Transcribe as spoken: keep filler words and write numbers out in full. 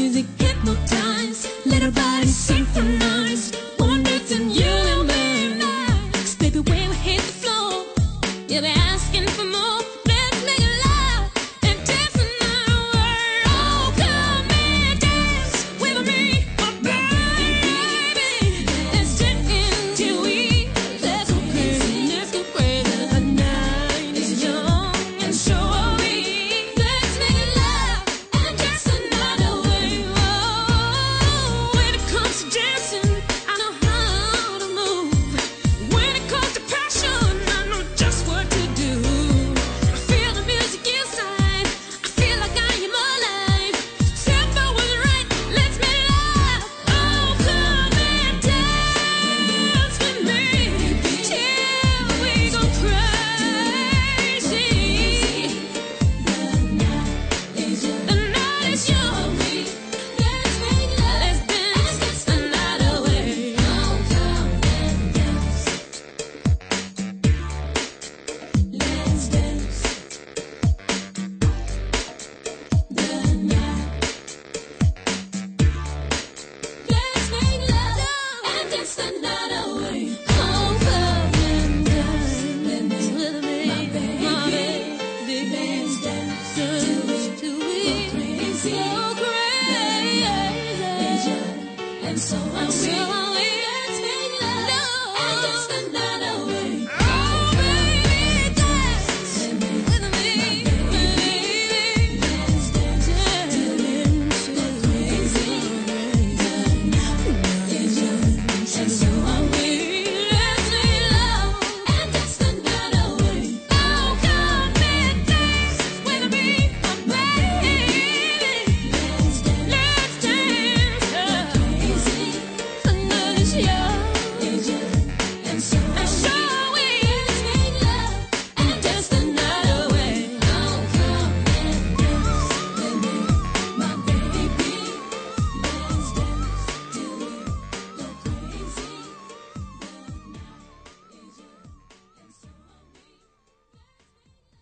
music hypnotize. Let our bodies synchronize. One dance and you and me. 'Cause baby, when we hit the floor, you'll be asking for more. Let's make love and dance the night away. Oh, come and dance with me, my baby. Let's dance until we let's go crazy, let's go crazy. The night is young and so are we. Let's make love and dance the night away. Oh, when it comes to dancing, I know how to move. When it comes to passion, I know just what to do. I feel the music inside. I feel like I am alive. Tempo was right. Let's make love. Oh, come and dance with me till we go crazy. The night is young. Let's make love. Let's dance the night away. Oh, come and dance. Let's dance. The night. Let's make love and dance the night away. Oh, come and dance with me, my baby. Let's dance till we go crazy, go crazy. And so